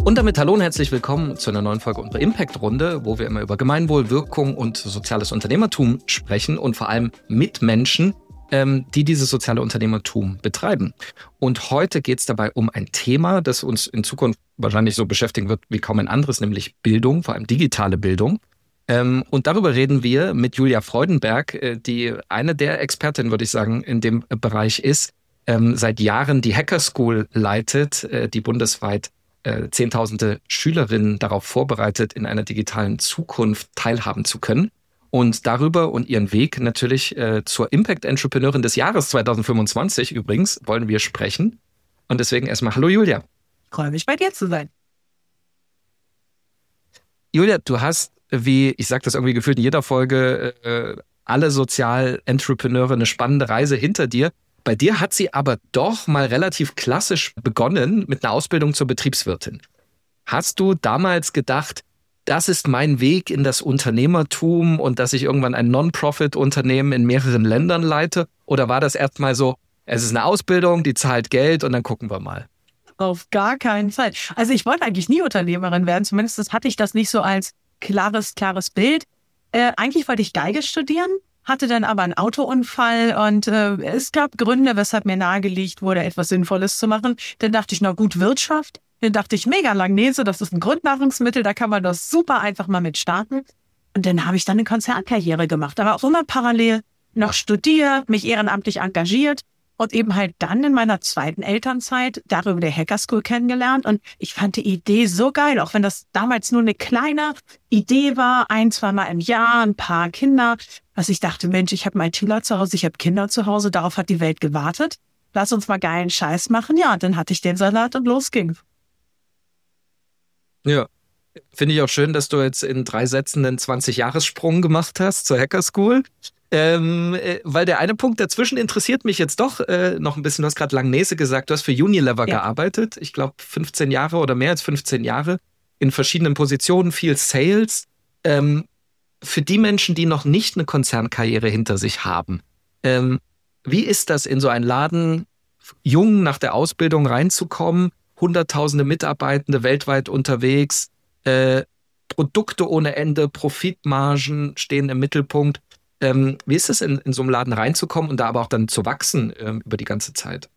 Und damit hallo und herzlich willkommen zu einer neuen Folge unserer Impact-Runde, wo wir immer über Gemeinwohl, Wirkung und soziales Unternehmertum sprechen und vor allem mit Menschen, die dieses soziale Unternehmertum betreiben. Und heute geht es dabei um ein Thema, das uns in Zukunft wahrscheinlich so beschäftigen wird wie kaum ein anderes, nämlich Bildung, vor allem digitale Bildung. Und darüber reden wir mit Julia Freudenberg, die eine der Expertinnen, würde ich sagen, in dem Bereich ist, seit Jahren die Hacker School leitet, die bundesweit Zehntausende Schülerinnen darauf vorbereitet, in einer digitalen Zukunft teilhaben zu können. Und darüber und ihren Weg natürlich zur Impact-Entrepreneurin des Jahres 2025 übrigens wollen wir sprechen. Und deswegen erstmal hallo Julia. Ich freue mich, bei dir zu sein. Julia, du hast, wie ich sage das irgendwie gefühlt in jeder Folge, alle Sozial-Entrepreneure eine spannende Reise hinter dir. Bei dir hat sie aber doch mal relativ klassisch begonnen mit einer Ausbildung zur Betriebswirtin. Hast du damals gedacht, das ist mein Weg in das Unternehmertum und dass ich irgendwann ein Non-Profit-Unternehmen in mehreren Ländern leite? Oder war das erstmal so, es ist eine Ausbildung, die zahlt Geld und dann gucken wir mal? Auf gar keinen Fall. Also ich wollte eigentlich nie Unternehmerin werden, zumindest hatte ich das nicht so als klares Bild. Eigentlich wollte ich Geige studieren, hatte dann aber einen Autounfall und es gab Gründe, weshalb mir nahegelegt wurde, etwas Sinnvolles zu machen. Dann dachte ich, na gut, Wirtschaft. Dann dachte ich, mega Langnese, das ist ein Grundnahrungsmittel, da kann man das super einfach mal mit starten. Und dann habe ich dann eine Konzernkarriere gemacht, aber auch immer parallel noch studiert, mich ehrenamtlich engagiert und eben halt dann in meiner zweiten Elternzeit darüber der Hacker School kennengelernt. Und ich fand die Idee so geil, auch wenn das damals nur eine kleine Idee war, 1-2 Mal im Jahr, ein paar Kinder. Also ich dachte, Mensch, ich habe meinen Schüler zu Hause, ich habe Kinder zu Hause, darauf hat die Welt gewartet. Lass uns mal geilen Scheiß machen. Ja, dann hatte ich den Salat und los ging's. Ja, finde ich auch schön, dass du jetzt in 3 Sätzen einen 20-Jahres-Sprung gemacht hast zur Hacker School. Weil der eine Punkt dazwischen interessiert mich jetzt doch noch ein bisschen. Du hast gerade Langnese gesagt, du hast für Unilever gearbeitet. Ich glaube 15 Jahre oder mehr als 15 Jahre in verschiedenen Positionen, viel Sales. Für die Menschen, die noch nicht eine Konzernkarriere hinter sich haben, wie ist das, in so einen Laden jung nach der Ausbildung reinzukommen? Hunderttausende Mitarbeitende weltweit unterwegs, Produkte ohne Ende, Profitmargen stehen im Mittelpunkt. Wie ist es, in so einem Laden reinzukommen und da aber auch dann zu wachsen über die ganze Zeit?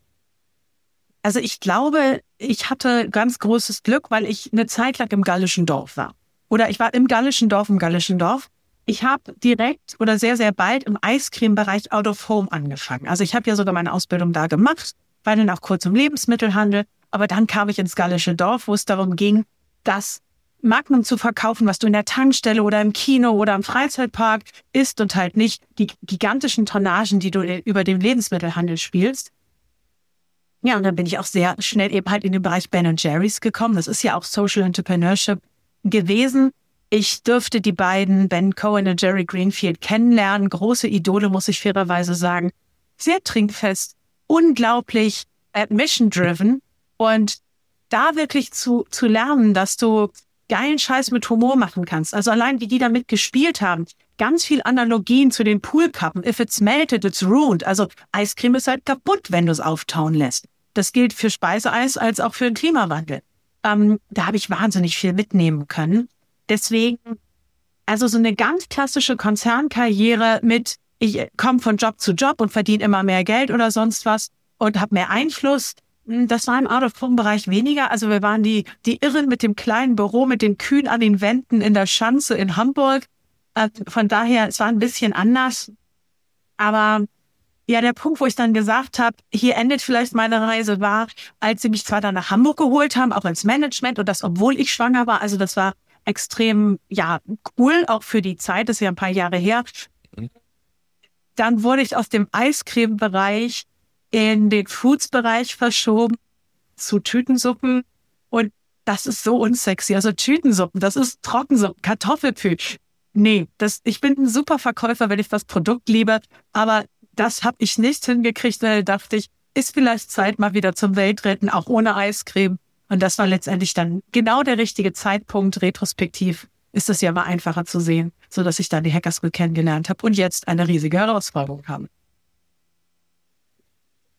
Also ich glaube, ich hatte ganz großes Glück, weil ich eine Zeit lang im Gallischen Dorf war. Oder ich war im Gallischen Dorf. Ich habe direkt oder sehr, sehr bald im Eiscreme-Bereich Out of Home angefangen. Also ich habe ja sogar meine Ausbildung da gemacht, war dann auch kurz im Lebensmittelhandel. Aber dann kam ich ins Gallische Dorf, wo es darum ging, das Magnum zu verkaufen, was du in der Tankstelle oder im Kino oder im Freizeitpark isst und halt nicht die gigantischen Tonnagen, die du über den Lebensmittelhandel spielst. Ja, und dann bin ich auch sehr schnell eben halt in den Bereich Ben & Jerry's gekommen. Das ist ja auch Social Entrepreneurship gewesen. Ich durfte die beiden, Ben Cohen und Jerry Greenfield, kennenlernen. Große Idole, muss ich fairerweise sagen. Sehr trinkfest, unglaublich mission-driven. Und da wirklich zu lernen, dass du geilen Scheiß mit Humor machen kannst. Also allein, wie die damit gespielt haben. Ganz viel Analogien zu den Poolkappen. If it's melted, it's ruined. Also Eiscreme ist halt kaputt, wenn du es auftauen lässt. Das gilt für Speiseeis als auch für den Klimawandel. Da habe ich wahnsinnig viel mitnehmen können. Deswegen, also so eine ganz klassische Konzernkarriere mit, ich komme von Job zu Job und verdiene immer mehr Geld oder sonst was und habe mehr Einfluss. Das war im Out-of-Home-Bereich weniger. Also wir waren die Irren mit dem kleinen Büro, mit den Kühen an den Wänden in der Schanze in Hamburg. Von daher, es war ein bisschen anders. Aber ja, der Punkt, wo ich dann gesagt habe, hier endet vielleicht meine Reise, war, als sie mich zwar dann nach Hamburg geholt haben, auch ins Management und das, obwohl ich schwanger war. Also das war extrem, ja, cool, auch für die Zeit, das ist ja ein paar Jahre her. Dann wurde ich aus dem Eiscreme-Bereich in den Foods-Bereich verschoben zu Tütensuppen und das ist so unsexy. Also Tütensuppen, das ist Trockensuppen, Kartoffelpü. Nee, ich bin ein super Verkäufer, wenn ich das Produkt liebe, aber das habe ich nicht hingekriegt, weil dachte ich, ist vielleicht Zeit mal wieder zum Weltretten, auch ohne Eiscreme. Und das war letztendlich dann genau der richtige Zeitpunkt. Retrospektiv ist es ja mal einfacher zu sehen, sodass ich dann die Hacker School kennengelernt habe und jetzt eine riesige Herausforderung habe.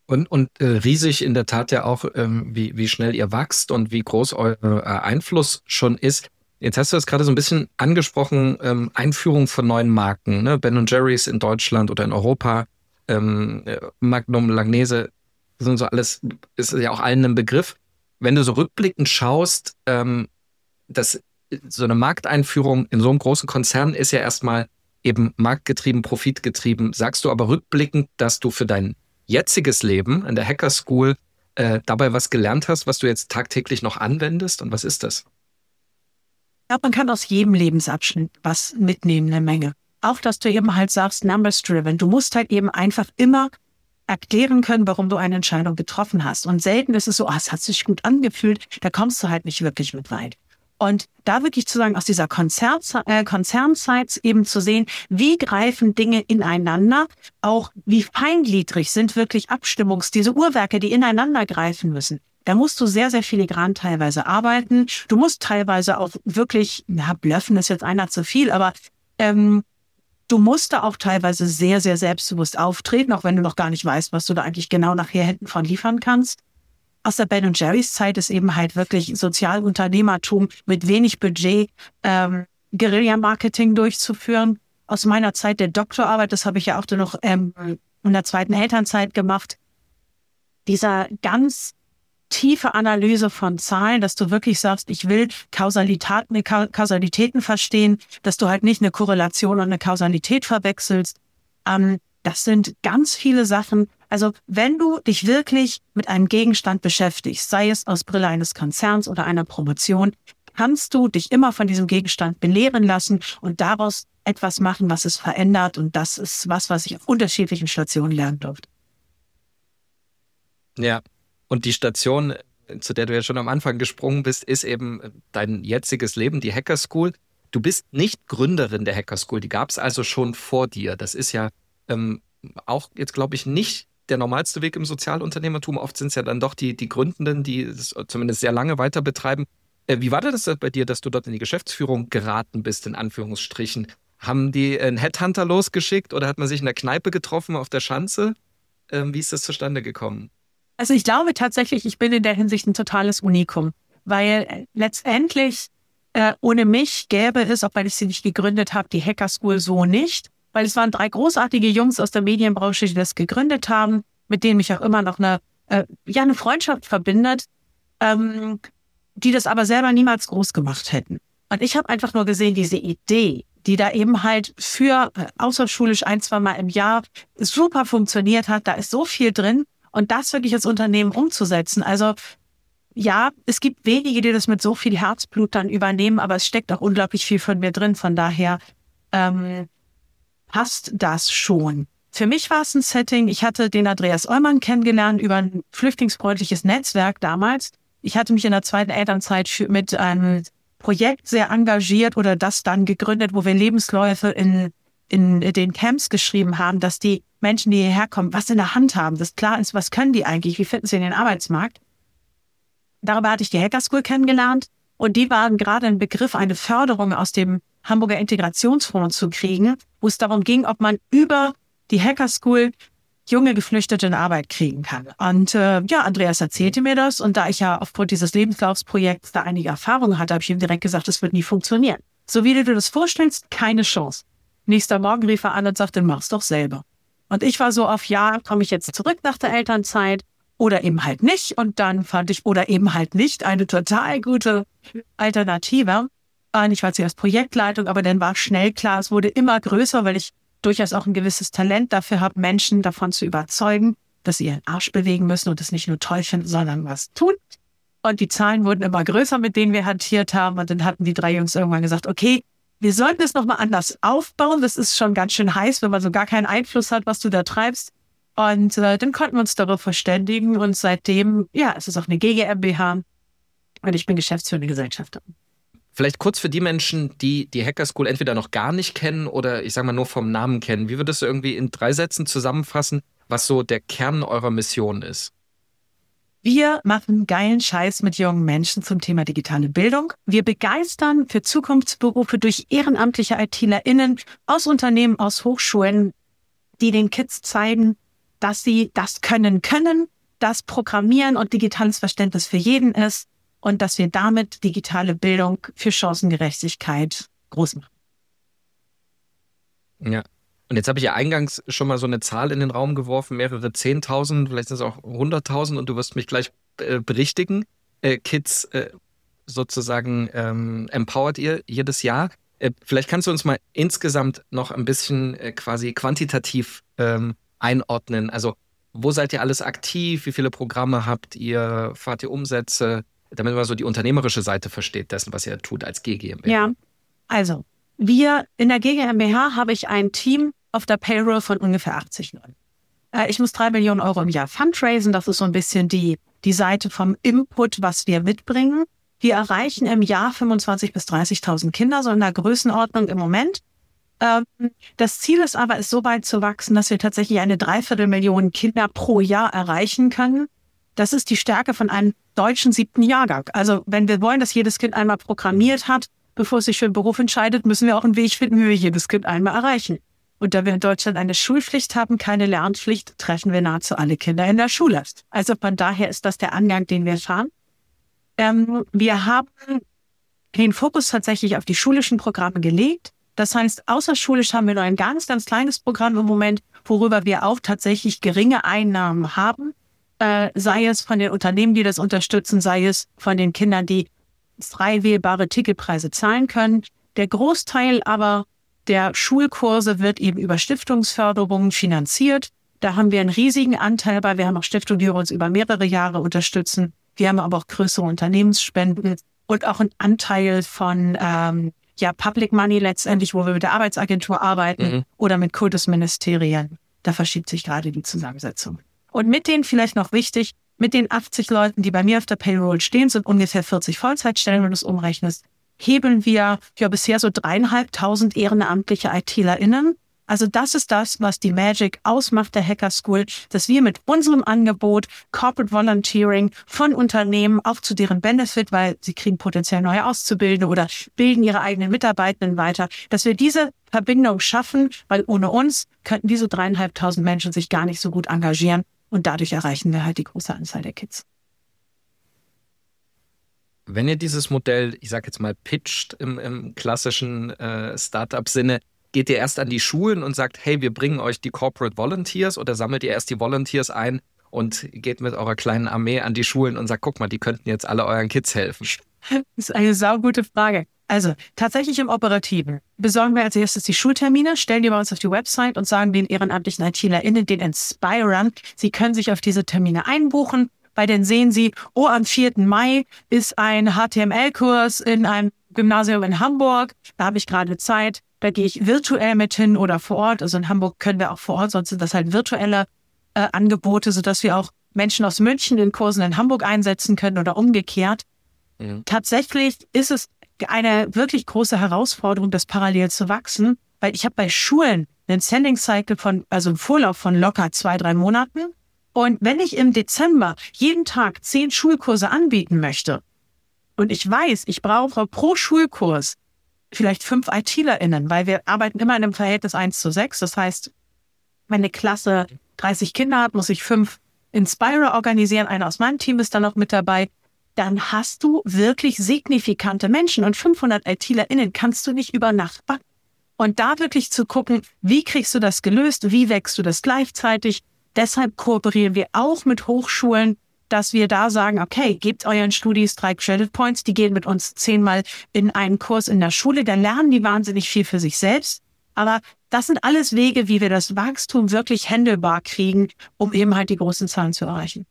Und riesig in der Tat ja auch, wie schnell ihr wachst und wie groß euer Einfluss schon ist. Jetzt hast du das gerade so ein bisschen angesprochen, Einführung von neuen Marken, ne? Ben & Jerry's in Deutschland oder in Europa, Magnum, Langnese, sind so alles, ist ja auch allen ein Begriff. Wenn du so rückblickend schaust, dass so eine Markteinführung in so einem großen Konzern ist ja erstmal eben marktgetrieben, profitgetrieben. Sagst du aber rückblickend, dass du für dein jetziges Leben an der Hacker School dabei was gelernt hast, was du jetzt tagtäglich noch anwendest? Und was ist das? Ja, man kann aus jedem Lebensabschnitt was mitnehmen, eine Menge. Auch, dass du eben halt sagst, numbers driven. Du musst halt eben einfach immer erklären können, warum du eine Entscheidung getroffen hast. Und selten ist es so, es hat sich gut angefühlt, da kommst du halt nicht wirklich mit weit. Und da wirklich zu sagen, aus dieser Konzernzeit eben zu sehen, wie greifen Dinge ineinander, auch wie feingliedrig sind wirklich diese Uhrwerke, die ineinander greifen müssen. Da musst du sehr, sehr filigran teilweise arbeiten. Du musst teilweise auch wirklich, blöffen ist jetzt einer zu viel, aber du musst da auch teilweise sehr, sehr selbstbewusst auftreten, auch wenn du noch gar nicht weißt, was du da eigentlich genau nachher hinten von liefern kannst. Aus der Ben & Jerry's Zeit ist eben halt wirklich Sozialunternehmertum mit wenig Budget, Guerilla-Marketing durchzuführen. Aus meiner Zeit der Doktorarbeit, das habe ich ja auch noch in der zweiten Elternzeit gemacht, dieser ganz tiefe Analyse von Zahlen, dass du wirklich sagst, ich will Kausalitäten verstehen, dass du halt nicht eine Korrelation und eine Kausalität verwechselst. Das sind ganz viele Sachen. Also wenn du dich wirklich mit einem Gegenstand beschäftigst, sei es aus Brille eines Konzerns oder einer Promotion, kannst du dich immer von diesem Gegenstand belehren lassen und daraus etwas machen, was es verändert. Und das ist was ich auf unterschiedlichen Stationen lernen durfte. Ja. Und die Station, zu der du ja schon am Anfang gesprungen bist, ist eben dein jetziges Leben, die Hacker School. Du bist nicht Gründerin der Hacker School, die gab es also schon vor dir. Das ist ja auch jetzt, glaube ich, nicht der normalste Weg im Sozialunternehmertum. Oft sind es ja dann doch die Gründenden, die es zumindest sehr lange weiter betreiben. Wie war das bei dir, dass du dort in die Geschäftsführung geraten bist, in Anführungsstrichen? Haben die einen Headhunter losgeschickt oder hat man sich in der Kneipe getroffen auf der Schanze? Wie ist das zustande gekommen? Also ich glaube tatsächlich, ich bin in der Hinsicht ein totales Unikum, weil letztendlich ohne mich gäbe es, auch weil ich sie nicht gegründet habe, die Hacker School so nicht, weil es waren 3 großartige Jungs aus der Medienbranche, die das gegründet haben, mit denen mich auch immer noch eine Freundschaft verbindet, die das aber selber niemals groß gemacht hätten. Und ich habe einfach nur gesehen, diese Idee, die da eben halt für außerschulisch 1-2 Mal im Jahr super funktioniert hat, da ist so viel drin. Und das wirklich als Unternehmen umzusetzen. Also ja, es gibt wenige, die das mit so viel Herzblut dann übernehmen, aber es steckt auch unglaublich viel von mir drin. Von daher passt das schon. Für mich war es ein Setting, ich hatte den Andreas Eumann kennengelernt über ein flüchtlingsfreundliches Netzwerk damals. Ich hatte mich in der zweiten Elternzeit mit einem Projekt sehr engagiert oder das dann gegründet, wo wir Lebensläufe in den Camps geschrieben haben, dass die Menschen, die hierher kommen, was in der Hand haben, das klar ist, was können die eigentlich, wie finden sie in den Arbeitsmarkt. Darüber hatte ich die Hacker School kennengelernt und die waren gerade im Begriff, eine Förderung aus dem Hamburger Integrationsfonds zu kriegen, wo es darum ging, ob man über die Hacker School junge Geflüchtete in Arbeit kriegen kann. Und Andreas erzählte mir das und da ich ja aufgrund dieses Lebenslaufsprojekts da einige Erfahrungen hatte, habe ich ihm direkt gesagt, das wird nie funktionieren. So wie du dir das vorstellst, keine Chance. Nächster Morgen rief er an und sagte, mach's doch selber. Und ich war so auf, komme ich jetzt zurück nach der Elternzeit oder eben halt nicht. Und dann fand ich, oder eben halt nicht, eine total gute Alternative. Und ich war zuerst Projektleitung, aber dann war schnell klar, es wurde immer größer, weil ich durchaus auch ein gewisses Talent dafür habe, Menschen davon zu überzeugen, dass sie ihren Arsch bewegen müssen und das nicht nur toll finden, sondern was tun. Und die Zahlen wurden immer größer, mit denen wir hantiert haben. Und dann hatten die 3 Jungs irgendwann gesagt, okay, wir sollten es nochmal anders aufbauen. Das ist schon ganz schön heiß, wenn man so gar keinen Einfluss hat, was du da treibst. Und dann konnten wir uns darauf verständigen. Und seitdem, es ist auch eine GmbH. Und ich bin geschäftsführende Gesellschafterin. Vielleicht kurz für die Menschen, die die Hacker School entweder noch gar nicht kennen oder ich sage mal nur vom Namen kennen. Wie würdest du irgendwie in 3 Sätzen zusammenfassen, was so der Kern eurer Mission ist? Wir machen geilen Scheiß mit jungen Menschen zum Thema digitale Bildung. Wir begeistern für Zukunftsberufe durch ehrenamtliche ITlerInnen aus Unternehmen, aus Hochschulen, die den Kids zeigen, dass sie das können, dass Programmieren und digitales Verständnis für jeden ist und dass wir damit digitale Bildung für Chancengerechtigkeit groß machen. Ja. Und jetzt habe ich ja eingangs schon mal so eine Zahl in den Raum geworfen, mehrere 10.000, vielleicht sind es auch 100.000 und du wirst mich gleich berichtigen. Kids sozusagen empowert ihr jedes Jahr. Vielleicht kannst du uns mal insgesamt noch ein bisschen quasi quantitativ einordnen. Also wo seid ihr alles aktiv? Wie viele Programme habt ihr? Fahrt ihr Umsätze? Damit man so die unternehmerische Seite versteht dessen, was ihr tut als GmbH. Ja, also wir in der GmbH habe ich ein Team auf der Payroll von ungefähr 80 Leuten. Ich muss 3 Millionen Euro im Jahr fundraisen. Das ist so ein bisschen die Seite vom Input, was wir mitbringen. Wir erreichen im Jahr 25.000 bis 30.000 Kinder, so in der Größenordnung im Moment. Das Ziel ist aber, es so weit zu wachsen, dass wir tatsächlich eine 250.000 Kinder pro Jahr erreichen können. Das ist die Stärke von einem deutschen 7. Jahrgang. Also wenn wir wollen, dass jedes Kind einmal programmiert hat, bevor es sich für einen Beruf entscheidet, müssen wir auch einen Weg finden, wie wir jedes Kind einmal erreichen. Und da wir in Deutschland eine Schulpflicht haben, keine Lernpflicht, treffen wir nahezu alle Kinder in der Schule. Also von daher ist das der Angang, den wir fahren. Wir haben den Fokus tatsächlich auf die schulischen Programme gelegt. Das heißt, außerschulisch haben wir nur ein ganz, ganz kleines Programm im Moment, worüber wir auch tatsächlich geringe Einnahmen haben. Sei es von den Unternehmen, die das unterstützen, sei es von den Kindern, die frei wählbare Ticketpreise zahlen können. Der Großteil aber der Schulkurse wird eben über Stiftungsförderungen finanziert. Da haben wir einen riesigen Anteil bei. Wir haben auch Stiftungen, die uns über mehrere Jahre unterstützen. Wir haben aber auch größere Unternehmensspenden und auch einen Anteil von Public Money letztendlich, wo wir mit der Arbeitsagentur arbeiten oder mit Kultusministerien. Da verschiebt sich gerade die Zusammensetzung. Und mit denen vielleicht noch wichtig, mit den 80 Leuten, die bei mir auf der Payroll stehen, sind ungefähr 40 Vollzeitstellen, wenn du es umrechnest, hebeln wir bisher so 3.500 ehrenamtliche ITlerInnen. Also das ist das, was die Magic ausmacht der Hacker School, dass wir mit unserem Angebot Corporate Volunteering von Unternehmen auch zu deren Benefit, weil sie kriegen potenziell neue Auszubildende oder bilden ihre eigenen Mitarbeitenden weiter, dass wir diese Verbindung schaffen, weil ohne uns könnten diese 3.500 Menschen sich gar nicht so gut engagieren und dadurch erreichen wir halt die große Anzahl der Kids. Wenn ihr dieses Modell, ich sage jetzt mal, pitcht im klassischen Startup-Sinne, geht ihr erst an die Schulen und sagt, hey, wir bringen euch die Corporate Volunteers, oder sammelt ihr erst die Volunteers ein und geht mit eurer kleinen Armee an die Schulen und sagt, guck mal, die könnten jetzt alle euren Kids helfen? Das ist eine saugute Frage. Also tatsächlich im Operativen besorgen wir als erstes die Schultermine, stellen die bei uns auf die Website und sagen den ehrenamtlichen ITlerInnen, den Inspirern, sie können sich auf diese Termine einbuchen. Bei denen sehen sie, am 4. Mai ist ein HTML-Kurs in einem Gymnasium in Hamburg. Da habe ich gerade Zeit. Da gehe ich virtuell mit hin oder vor Ort. Also in Hamburg können wir auch vor Ort, sonst sind das halt virtuelle Angebote, sodass wir auch Menschen aus München in Kursen in Hamburg einsetzen können oder umgekehrt. Mhm. Tatsächlich ist es eine wirklich große Herausforderung, das parallel zu wachsen, weil ich habe bei Schulen einen Sending Cycle einen Vorlauf von locker 2-3 Monaten. Und wenn ich im Dezember jeden Tag 10 Schulkurse anbieten möchte und ich weiß, ich brauche pro Schulkurs vielleicht 5 ITlerInnen, weil wir arbeiten immer in einem Verhältnis 1:6. Das heißt, wenn eine Klasse 30 Kinder hat, muss ich 5 Inspirer organisieren. Einer aus meinem Team ist dann noch mit dabei. Dann hast du wirklich signifikante Menschen und 500 ITlerInnen kannst du nicht über Nacht backen. Und da wirklich zu gucken, wie kriegst du das gelöst, wie wächst du das gleichzeitig? Deshalb kooperieren wir auch mit Hochschulen, dass wir da sagen, okay, gebt euren Studis 3 Credit Points, die gehen mit uns 10-mal in einen Kurs in der Schule, dann lernen die wahnsinnig viel für sich selbst. Aber das sind alles Wege, wie wir das Wachstum wirklich handelbar kriegen, um eben halt die großen Zahlen zu erreichen.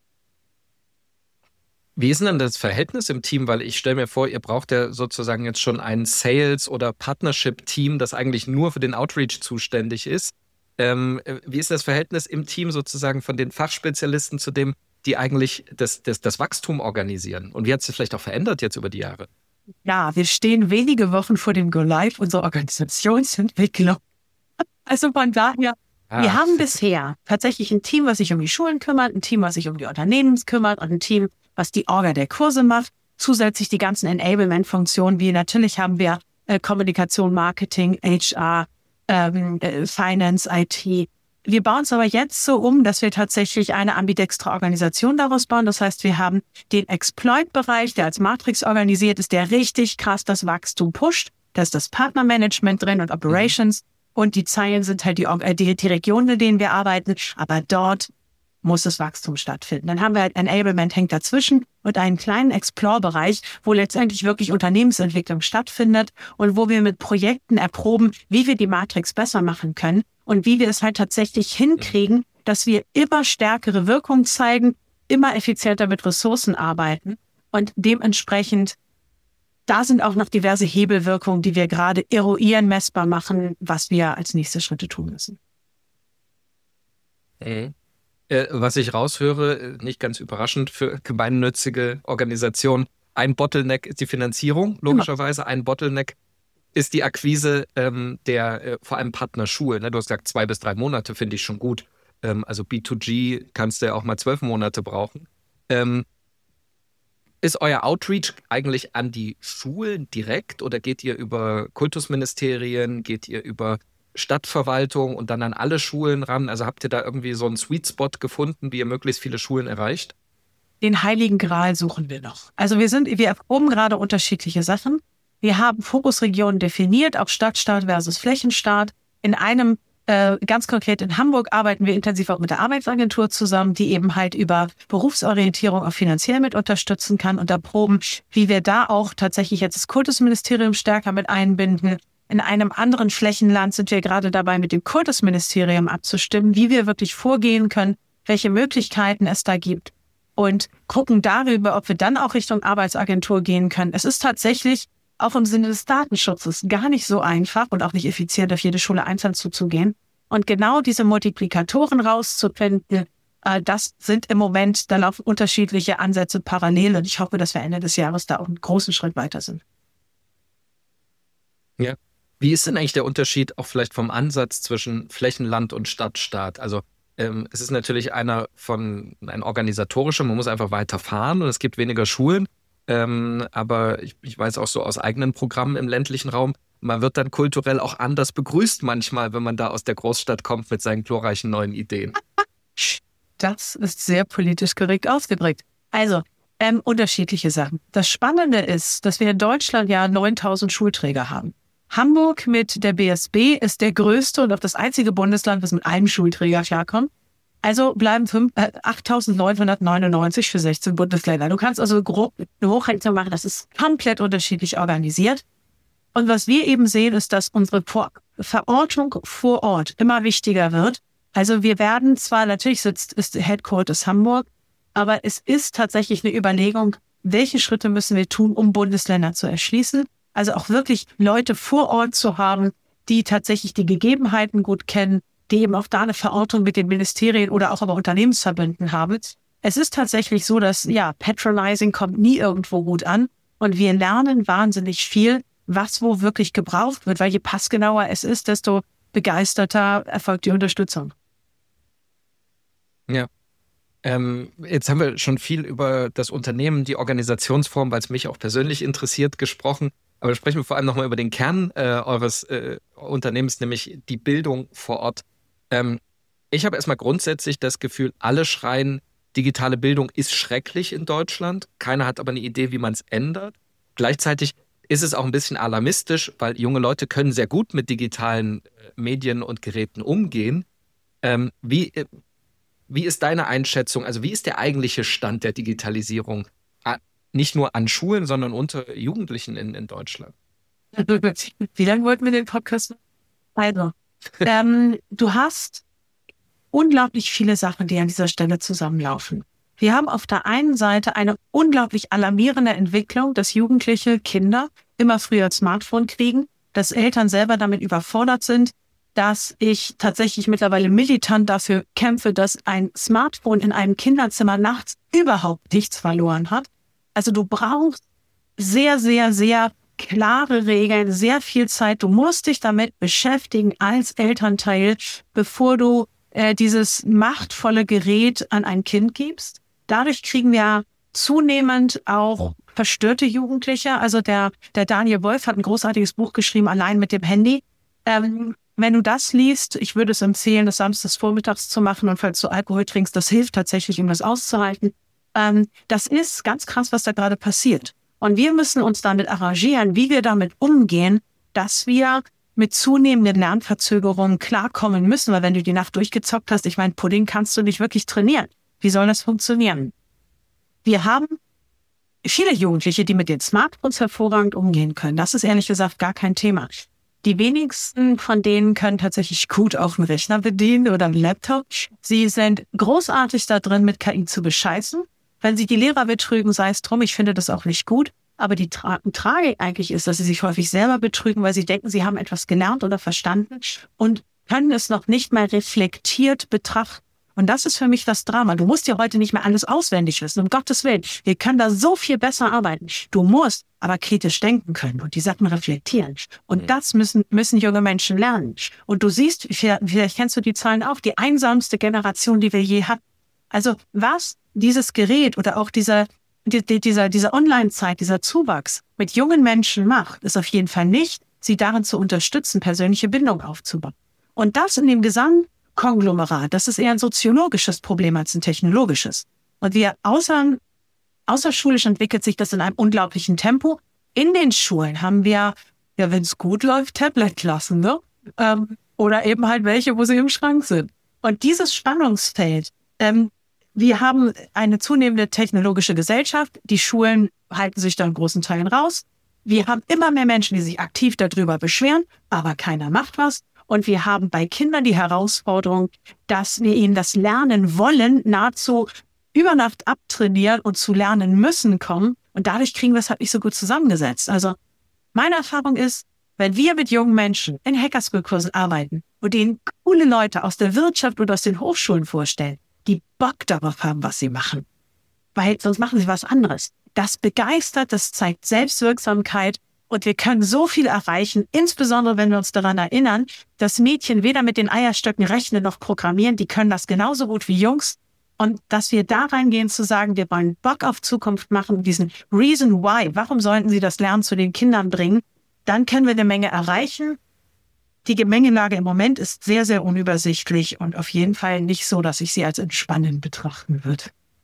Wie ist denn das Verhältnis im Team? Weil ich stelle mir vor, ihr braucht ja sozusagen jetzt schon ein Sales- oder Partnership-Team, das eigentlich nur für den Outreach zuständig ist. Wie ist das Verhältnis im Team sozusagen von den Fachspezialisten zu dem, die eigentlich das Wachstum organisieren? Und wie hat es sich vielleicht auch verändert jetzt über die Jahre? Ja, wir stehen wenige Wochen vor dem Go-Live unserer Organisationsentwicklung. Also von daher, wir haben bisher tatsächlich ein Team, was sich um die Schulen kümmert, ein Team, was sich um die Unternehmen kümmert und ein Team, was die Orga der Kurse macht. Zusätzlich die ganzen Enablement-Funktionen, wie natürlich haben wir Kommunikation, Marketing, HR, Finance, IT. Wir bauen es aber jetzt so um, dass wir tatsächlich eine ambidextre Organisation daraus bauen. Das heißt, wir haben den Exploit-Bereich, der als Matrix organisiert ist, der richtig krass das Wachstum pusht. Da ist das Partnermanagement drin und Operations. Und die Zeilen sind halt die Regionen, in denen wir arbeiten. Aber dort muss das Wachstum stattfinden. Dann haben wir halt Enablement hängt dazwischen und einen kleinen Explore-Bereich, wo letztendlich wirklich Unternehmensentwicklung stattfindet und wo wir mit Projekten erproben, wie wir die Matrix besser machen können und wie wir es halt tatsächlich hinkriegen, dass wir immer stärkere Wirkung zeigen, immer effizienter mit Ressourcen arbeiten und dementsprechend da sind auch noch diverse Hebelwirkungen, die wir gerade eruieren, messbar machen, was wir als nächste Schritte tun müssen. Was ich raushöre, nicht ganz überraschend für gemeinnützige Organisationen, ein Bottleneck ist die Finanzierung, logischerweise. Ein Bottleneck ist die Akquise der vor allem Partnerschulen. Du hast gesagt, 2 bis 3 Monate finde ich schon gut. Also B2G kannst du ja auch mal 12 Monate brauchen. Ist euer Outreach eigentlich an die Schulen direkt oder geht ihr über Kultusministerien, geht ihr über Stadtverwaltung und dann an alle Schulen ran? Also habt ihr da irgendwie so einen Sweet Spot gefunden, wie ihr möglichst viele Schulen erreicht? Den heiligen Gral suchen wir noch. Also wir erproben gerade unterschiedliche Sachen. Wir haben Fokusregionen definiert, auch Stadtstaat versus Flächenstaat. In einem, ganz konkret in Hamburg, arbeiten wir intensiv auch mit der Arbeitsagentur zusammen, die eben halt über Berufsorientierung auch finanziell mit unterstützen kann und erproben, wie wir da auch tatsächlich jetzt das Kultusministerium stärker mit einbinden. In einem anderen Flächenland sind wir gerade dabei, mit dem Kultusministerium abzustimmen, wie wir wirklich vorgehen können, welche Möglichkeiten es da gibt und gucken darüber, ob wir dann auch Richtung Arbeitsagentur gehen können. Es ist tatsächlich auch im Sinne des Datenschutzes gar nicht so einfach und auch nicht effizient, auf jede Schule einzeln zuzugehen. Und genau diese Multiplikatoren rauszufinden, das sind im Moment, da laufen unterschiedliche Ansätze parallel und ich hoffe, dass wir Ende des Jahres da auch einen großen Schritt weiter sind. Ja. Wie ist denn eigentlich der Unterschied auch vielleicht vom Ansatz zwischen Flächenland und Stadtstaat? Also es ist natürlich ein organisatorischer, man muss einfach weiter fahren und es gibt weniger Schulen. Aber ich weiß auch so aus eigenen Programmen im ländlichen Raum, man wird dann kulturell auch anders begrüßt manchmal, wenn man da aus der Großstadt kommt mit seinen glorreichen neuen Ideen. Das ist sehr politisch korrekt ausgedrückt. Also, unterschiedliche Sachen. Das Spannende ist, dass wir in Deutschland ja 9.000 Schulträger haben. Hamburg mit der BSB ist der größte und auch das einzige Bundesland, das mit einem Schulträger klarkommt. Also bleiben 8.999 für 16 Bundesländer. Du kannst also grob eine Hochrechnung machen, das ist komplett unterschiedlich organisiert. Und was wir eben sehen, ist, dass unsere Verortung vor Ort immer wichtiger wird. Also wir werden zwar, natürlich ist Headquarters Hamburg, aber es ist tatsächlich eine Überlegung, welche Schritte müssen wir tun, um Bundesländer zu erschließen. Also auch wirklich Leute vor Ort zu haben, die tatsächlich die Gegebenheiten gut kennen, die eben auch da eine Verortung mit den Ministerien oder auch aber Unternehmensverbünden haben. Es ist tatsächlich so, dass Patronizing kommt nie irgendwo gut an und wir lernen wahnsinnig viel, was wo wirklich gebraucht wird, weil je passgenauer es ist, desto begeisterter erfolgt die Unterstützung. Ja. Jetzt haben wir schon viel über das Unternehmen, die Organisationsform, weil es mich auch persönlich interessiert, gesprochen. Aber sprechen wir vor allem nochmal über den Kern eures Unternehmens, nämlich die Bildung vor Ort. Ich habe erstmal grundsätzlich das Gefühl, alle schreien, digitale Bildung ist schrecklich in Deutschland. Keiner hat aber eine Idee, wie man es ändert. Gleichzeitig ist es auch ein bisschen alarmistisch, weil junge Leute können sehr gut mit digitalen Medien und Geräten umgehen. Wie ist deine Einschätzung? Also wie ist der eigentliche Stand der Digitalisierung? Nicht nur an Schulen, sondern unter Jugendlichen in Deutschland. Wie lange wollten wir den Podcast? Also, du hast unglaublich viele Sachen, die an dieser Stelle zusammenlaufen. Wir haben auf der einen Seite eine unglaublich alarmierende Entwicklung, dass jugendliche Kinder immer früher ein Smartphone kriegen, dass Eltern selber damit überfordert sind, dass ich tatsächlich mittlerweile militant dafür kämpfe, dass ein Smartphone in einem Kinderzimmer nachts überhaupt nichts verloren hat. Also du brauchst sehr, sehr, sehr klare Regeln, sehr viel Zeit. Du musst dich damit beschäftigen als Elternteil, bevor du dieses machtvolle Gerät an ein Kind gibst. Dadurch kriegen wir zunehmend auch verstörte Jugendliche. Also der Daniel Wolf hat ein großartiges Buch geschrieben, Allein mit dem Handy. wenn du das liest, ich würde es empfehlen, das samstags vormittags zu machen, und falls du Alkohol trinkst, das hilft tatsächlich, um das auszuhalten. Das ist ganz krass, was da gerade passiert. Und wir müssen uns damit arrangieren, wie wir damit umgehen, dass wir mit zunehmenden Lernverzögerungen klarkommen müssen. Weil wenn du die Nacht durchgezockt hast, ich meine, Pudding kannst du nicht wirklich trainieren. Wie soll das funktionieren? Wir haben viele Jugendliche, die mit den Smartphones hervorragend umgehen können. Das ist ehrlich gesagt gar kein Thema. Die wenigsten von denen können tatsächlich gut auch einen Rechner bedienen oder einen Laptop. Sie sind großartig da drin, mit KI zu bescheißen. Wenn sie die Lehrer betrügen, sei es drum, ich finde das auch nicht gut. Aber die Tragik eigentlich ist, dass sie sich häufig selber betrügen, weil sie denken, sie haben etwas gelernt oder verstanden und können es noch nicht mal reflektiert betrachten. Und das ist für mich das Drama. Du musst ja heute nicht mehr alles auswendig wissen, um Gottes Willen. Wir können da so viel besser arbeiten. Du musst aber kritisch denken können und die Sachen reflektieren. Und das müssen junge Menschen lernen. Und du siehst, vielleicht kennst du die Zahlen auch, die einsamste Generation, die wir je hatten. Also was dieses Gerät oder auch diese Online-Zeit, dieser Zuwachs mit jungen Menschen macht, ist auf jeden Fall nicht, sie darin zu unterstützen, persönliche Bindung aufzubauen. Und das in dem Gesamtkonglomerat, das ist eher ein soziologisches Problem als ein technologisches. Und außerschulisch entwickelt sich das in einem unglaublichen Tempo. In den Schulen haben wir, ja, wenn es gut läuft, Tablet-Klassen, ne? Oder eben halt welche, wo sie im Schrank sind. Und dieses Spannungsfeld, wir haben eine zunehmende technologische Gesellschaft. Die Schulen halten sich da in großen Teilen raus. Wir haben immer mehr Menschen, die sich aktiv darüber beschweren, aber keiner macht was. Und wir haben bei Kindern die Herausforderung, dass wir ihnen das Lernen wollen, nahezu über Nacht abtrainieren und zu lernen müssen kommen. Und dadurch kriegen wir es halt nicht so gut zusammengesetzt. Also meine Erfahrung ist, wenn wir mit jungen Menschen in Hackerschool-Kursen arbeiten und denen coole Leute aus der Wirtschaft oder aus den Hochschulen vorstellen, die Bock darauf haben, was sie machen. Weil sonst machen sie was anderes. Das begeistert, das zeigt Selbstwirksamkeit und wir können so viel erreichen, insbesondere wenn wir uns daran erinnern, dass Mädchen weder mit den Eierstöcken rechnen noch programmieren, die können das genauso gut wie Jungs. Und dass wir da reingehen zu sagen, wir wollen Bock auf Zukunft machen, diesen Reason Why, warum sollten sie das Lernen zu den Kindern bringen, dann können wir eine Menge erreichen. Die Gemengelage im Moment ist sehr, sehr unübersichtlich und auf jeden Fall nicht so, dass ich sie als entspannend betrachten würde.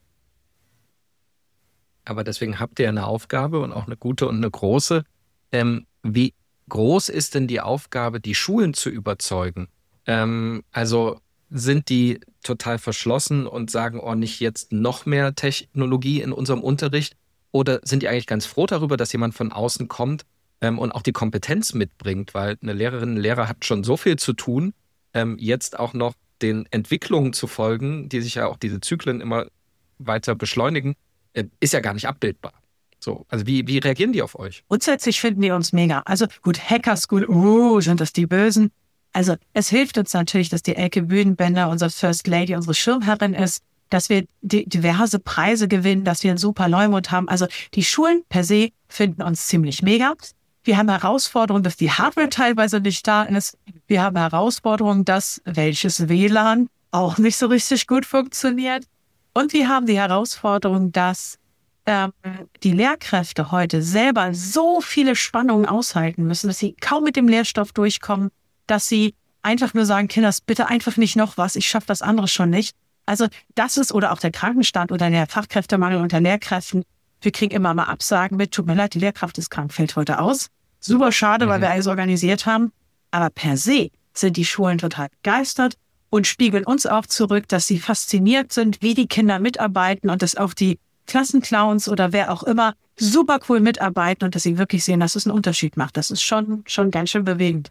Aber deswegen habt ihr eine Aufgabe und auch eine gute und eine große. Wie groß ist denn die Aufgabe, die Schulen zu überzeugen? Also sind die total verschlossen und sagen, oh, nicht jetzt noch mehr Technologie in unserem Unterricht? Oder sind die eigentlich ganz froh darüber, dass jemand von außen kommt und auch die Kompetenz mitbringt? Weil eine Lehrerin, ein Lehrer hat schon so viel zu tun, jetzt auch noch den Entwicklungen zu folgen, die sich ja auch diese Zyklen immer weiter beschleunigen, ist ja gar nicht abbildbar. So, also wie reagieren die auf euch? Grundsätzlich finden die uns mega. Also gut, Hackerschool, sind das die Bösen? Also es hilft uns natürlich, dass die Elke Bühnenbender, unsere First Lady, unsere Schirmherrin ist, dass wir diverse Preise gewinnen, dass wir einen super Leumund haben. Also die Schulen per se finden uns ziemlich mega. Wir haben Herausforderungen, dass die Hardware teilweise nicht da ist. Wir haben Herausforderungen, dass welches WLAN auch nicht so richtig gut funktioniert. Und wir haben die Herausforderung, dass die Lehrkräfte heute selber so viele Spannungen aushalten müssen, dass sie kaum mit dem Lehrstoff durchkommen, dass sie einfach nur sagen, Kinders, bitte einfach nicht noch was, ich schaffe das andere schon nicht. Also das ist, oder auch der Krankenstand oder der Fachkräftemangel unter Lehrkräften. Wir kriegen immer mal Absagen mit, tut mir leid, die Lehrkraft ist krank, fällt heute aus. Super schade, weil wir alles organisiert haben. Aber per se sind die Schulen total begeistert und spiegeln uns auch zurück, dass sie fasziniert sind, wie die Kinder mitarbeiten und dass auch die Klassenclowns oder wer auch immer super cool mitarbeiten und dass sie wirklich sehen, dass es einen Unterschied macht. Das ist schon ganz schön bewegend.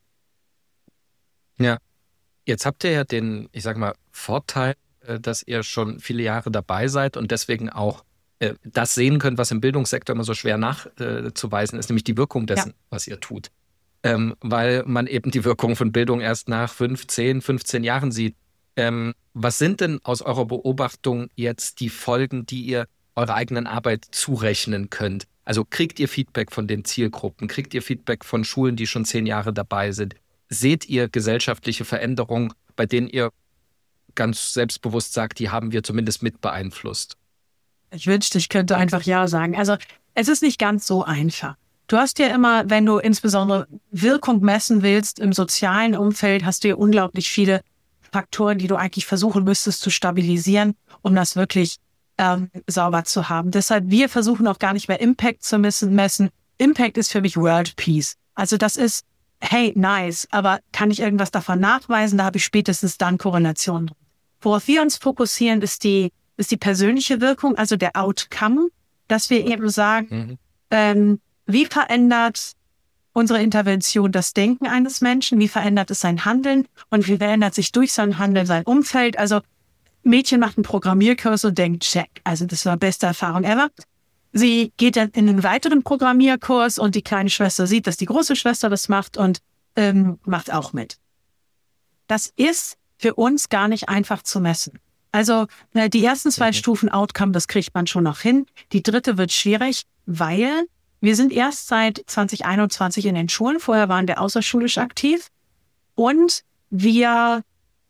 Ja, jetzt habt ihr ja den, ich sag mal, Vorteil, dass ihr schon viele Jahre dabei seid und deswegen auch das sehen könnt, was im Bildungssektor immer so schwer nachzuweisen ist, nämlich die Wirkung dessen, was ihr tut. Weil man eben die Wirkung von Bildung erst nach 15 Jahren sieht. Was sind denn aus eurer Beobachtung jetzt die Folgen, die ihr eurer eigenen Arbeit zurechnen könnt? Also kriegt ihr Feedback von den Zielgruppen? Kriegt ihr Feedback von Schulen, die schon 10 Jahre dabei sind? Seht ihr gesellschaftliche Veränderungen, bei denen ihr ganz selbstbewusst sagt, die haben wir zumindest mit beeinflusst? Ich wünschte, ich könnte einfach Ja sagen. Also es ist nicht ganz so einfach. Du hast ja immer, wenn du insbesondere Wirkung messen willst im sozialen Umfeld, hast du ja unglaublich viele Faktoren, die du eigentlich versuchen müsstest zu stabilisieren, um das wirklich sauber zu haben. Deshalb, wir versuchen auch gar nicht mehr Impact zu messen. Impact ist für mich World Peace. Also das ist, hey, nice, aber kann ich irgendwas davon nachweisen? Da habe ich spätestens dann Korrelation drin. Worauf wir uns fokussieren, ist die persönliche Wirkung, also der Outcome, dass wir eben sagen, wie verändert unsere Intervention das Denken eines Menschen, wie verändert es sein Handeln und wie verändert sich durch sein Handeln sein Umfeld. Also Mädchen macht einen Programmierkurs und denkt, check, also das war beste Erfahrung ever. Sie geht dann in einen weiteren Programmierkurs und die kleine Schwester sieht, dass die große Schwester das macht und macht auch mit. Das ist für uns gar nicht einfach zu messen. Also die ersten 2 Stufen Outcome, das kriegt man schon noch hin. Die 3. wird schwierig, weil wir sind erst seit 2021 in den Schulen. Vorher waren wir außerschulisch aktiv. Und wir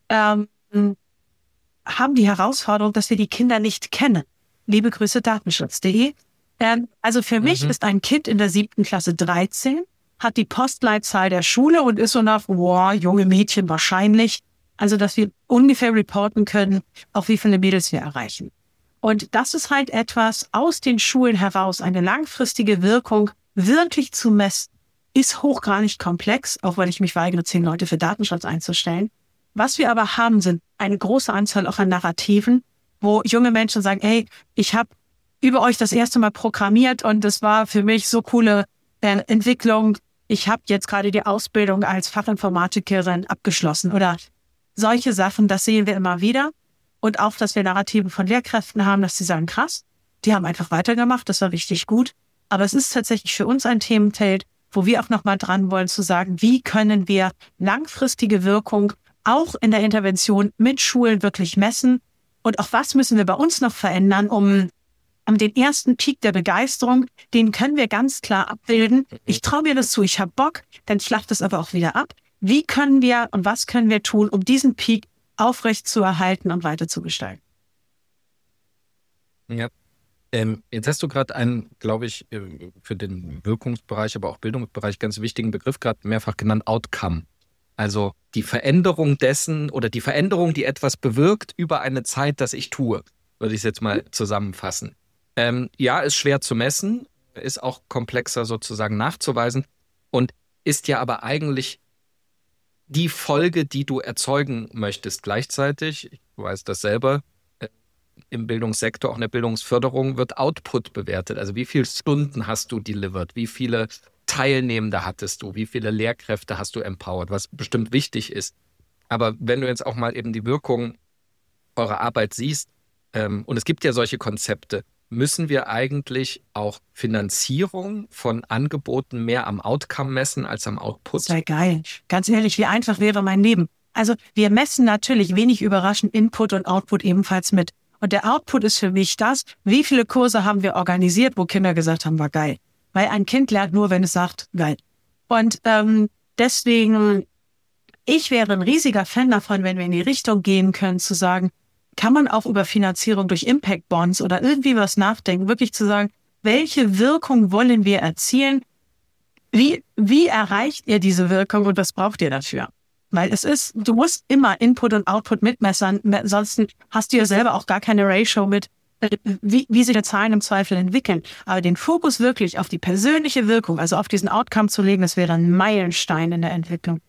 haben die Herausforderung, dass wir die Kinder nicht kennen. Liebe Grüße, datenschutz.de. Also für mich ist ein Kind in der 7. Klasse 13, hat die Postleitzahl der Schule und ist so nach, junge Mädchen wahrscheinlich. Also dass wir ungefähr reporten können, auf wie viele Mädels wir erreichen. Und das ist halt etwas aus den Schulen heraus, eine langfristige Wirkung wirklich zu messen, ist hochgradig komplex, auch weil ich mich weigere, 10 Leute für Datenschutz einzustellen. Was wir aber haben, sind eine große Anzahl auch an Narrativen, wo junge Menschen sagen, hey, ich habe über euch das erste Mal programmiert und das war für mich so coole Entwicklung. Ich habe jetzt gerade die Ausbildung als Fachinformatikerin abgeschlossen oder solche Sachen, das sehen wir immer wieder. Und auch, dass wir Narrative von Lehrkräften haben, dass sie sagen, krass, die haben einfach weitergemacht, das war richtig gut. Aber es ist tatsächlich für uns ein Themenfeld, wo wir auch nochmal dran wollen zu sagen, wie können wir langfristige Wirkung auch in der Intervention mit Schulen wirklich messen und auch was müssen wir bei uns noch verändern, um den ersten Peak der Begeisterung, den können wir ganz klar abbilden. Ich traue mir das zu, ich habe Bock, dann flacht es aber auch wieder ab. Wie können wir und was können wir tun, um diesen Peak aufrecht zu erhalten und weiter zu gestalten? Ja. Jetzt hast du gerade einen, glaube ich, für den Wirkungsbereich, aber auch Bildungsbereich ganz wichtigen Begriff gerade mehrfach genannt, Outcome. Also die Veränderung dessen oder die Veränderung, die etwas bewirkt über eine Zeit, das ich tue, würde ich es jetzt mal zusammenfassen. Ja, ist schwer zu messen, ist auch komplexer sozusagen nachzuweisen und ist ja aber eigentlich die Folge, die du erzeugen möchtest. Gleichzeitig, ich weiß das selber, im Bildungssektor, auch in der Bildungsförderung, wird Output bewertet. Also wie viele Stunden hast du delivered, wie viele Teilnehmende hattest du, wie viele Lehrkräfte hast du empowered, was bestimmt wichtig ist. Aber wenn du jetzt auch mal eben die Wirkung eurer Arbeit siehst, und es gibt ja solche Konzepte, müssen wir eigentlich auch Finanzierung von Angeboten mehr am Outcome messen als am Output? Sehr geil. Ganz ehrlich, wie einfach wäre mein Leben. Also wir messen natürlich wenig überraschend Input und Output ebenfalls mit. Und der Output ist für mich das, wie viele Kurse haben wir organisiert, wo Kinder gesagt haben, war geil. Weil ein Kind lernt nur, wenn es sagt, geil. Und deswegen, ich wäre ein riesiger Fan davon, wenn wir in die Richtung gehen können, zu sagen, kann man auch über Finanzierung durch Impact Bonds oder irgendwie was nachdenken, wirklich zu sagen, welche Wirkung wollen wir erzielen? Wie erreicht ihr diese Wirkung und was braucht ihr dafür? Weil du musst immer Input und Output mitmessern, ansonsten hast du ja selber auch gar keine Ratio mit, wie sich die Zahlen im Zweifel entwickeln. Aber den Fokus wirklich auf die persönliche Wirkung, also auf diesen Outcome zu legen, das wäre ein Meilenstein in der Entwicklung.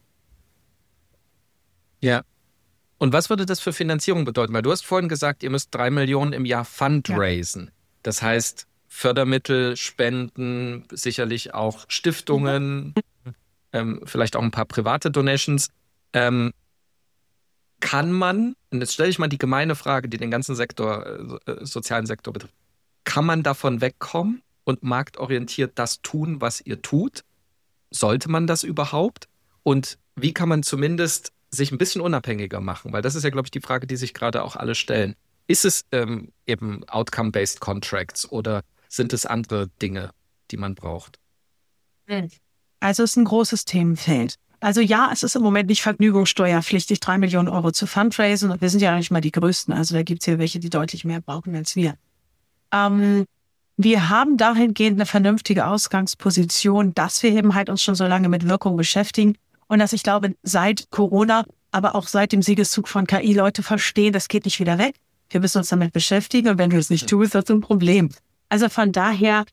Ja. Und was würde das für Finanzierung bedeuten? Weil du hast vorhin gesagt, ihr müsst 3 Millionen im Jahr fundraisen. Ja. Das heißt, Fördermittel, Spenden, sicherlich auch Stiftungen, vielleicht auch ein paar private Donations. Kann man, und jetzt stelle ich mal die gemeine Frage, die den ganzen Sektor, sozialen Sektor betrifft, kann man davon wegkommen und marktorientiert das tun, was ihr tut? Sollte man das überhaupt? Und wie kann man zumindest sich ein bisschen unabhängiger machen? Weil das ist ja, glaube ich, die Frage, die sich gerade auch alle stellen. Ist es eben Outcome-Based Contracts oder sind es andere Dinge, die man braucht? Also es ist ein großes Themenfeld. Also ja, es ist im Moment nicht vergnügungssteuerpflichtig, 3 Millionen Euro zu fundraisen. Und wir sind ja nicht mal die Größten. Also da gibt es hier welche, die deutlich mehr brauchen als wir. wir haben dahingehend eine vernünftige Ausgangsposition, dass wir eben halt uns schon so lange mit Wirkung beschäftigen und dass ich glaube, seit Corona, aber auch seit dem Siegeszug von KI Leute verstehen, das geht nicht wieder weg. Wir müssen uns damit beschäftigen und wenn wir es nicht tun, ist das ein Problem. Also von daher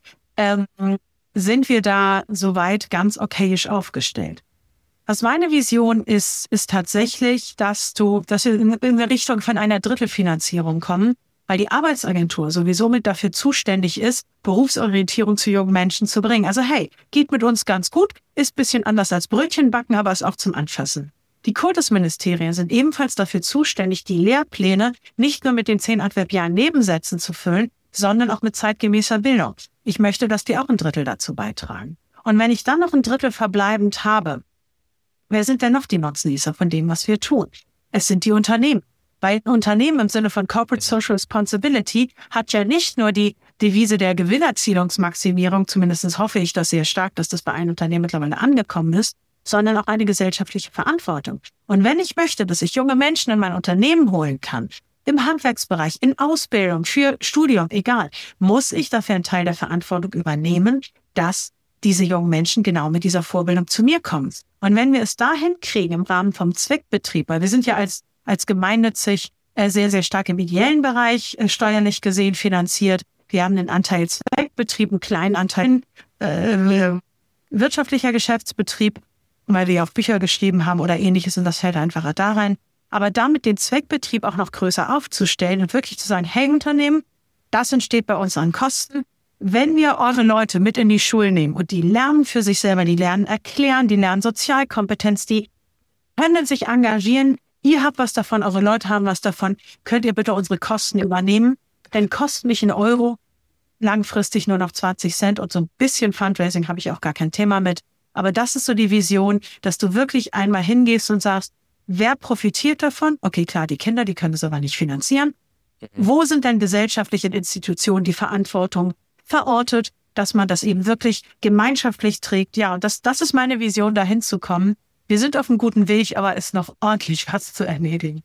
sind wir da soweit ganz okayisch aufgestellt. Was meine Vision ist tatsächlich, dass wir in eine Richtung von einer Drittelfinanzierung kommen, weil die Arbeitsagentur sowieso mit dafür zuständig ist, Berufsorientierung zu jungen Menschen zu bringen. Also hey, geht mit uns ganz gut, ist ein bisschen anders als Brötchenbacken, aber ist auch zum Anfassen. Die Kultusministerien sind ebenfalls dafür zuständig, die Lehrpläne nicht nur mit den 10 adverbialen Nebensätzen zu füllen, sondern auch mit zeitgemäßer Bildung. Ich möchte, dass die auch ein Drittel dazu beitragen. Und wenn ich dann noch ein Drittel verbleibend habe, wer sind denn noch die Nutznießer von dem, was wir tun? Es sind die Unternehmen. Weil ein Unternehmen im Sinne von Corporate Social Responsibility hat ja nicht nur die Devise der Gewinnerzielungsmaximierung, zumindest hoffe ich das sehr stark, dass das bei einem Unternehmen mittlerweile angekommen ist, sondern auch eine gesellschaftliche Verantwortung. Und wenn ich möchte, dass ich junge Menschen in mein Unternehmen holen kann, im Handwerksbereich, in Ausbildung, für Studium, egal, muss ich dafür einen Teil der Verantwortung übernehmen, dass diese jungen Menschen genau mit dieser Vorbildung zu mir kommen. Und wenn wir es dahin kriegen im Rahmen vom Zweckbetrieb, weil wir sind ja als gemeinnützig sehr, sehr stark im ideellen Bereich steuerlich gesehen finanziert. Wir haben einen Anteil Zweckbetrieb, einen kleinen Anteil wirtschaftlicher Geschäftsbetrieb, weil wir ja auch Bücher geschrieben haben oder ähnliches und das fällt einfacher da rein. Aber damit den Zweckbetrieb auch noch größer aufzustellen und wirklich zu sagen, hey Unternehmen, das entsteht bei uns an Kosten. Wenn wir eure Leute mit in die Schulen nehmen und die lernen für sich selber, die lernen erklären, die lernen Sozialkompetenz, die können sich engagieren, ihr habt was davon, eure Leute haben was davon, könnt ihr bitte unsere Kosten übernehmen, denn kosten mich in Euro langfristig nur noch 20 Cent und so ein bisschen Fundraising habe ich auch gar kein Thema mit. Aber das ist so die Vision, dass du wirklich einmal hingehst und sagst, wer profitiert davon? Okay, klar, die Kinder, die können es aber nicht finanzieren. Wo sind denn gesellschaftliche Institutionen, die Verantwortung verortet, dass man das eben wirklich gemeinschaftlich trägt? Ja, und das ist meine Vision, dahin zu kommen. Wir sind auf einem guten Weg, aber es ist noch ordentlich was zu erledigen.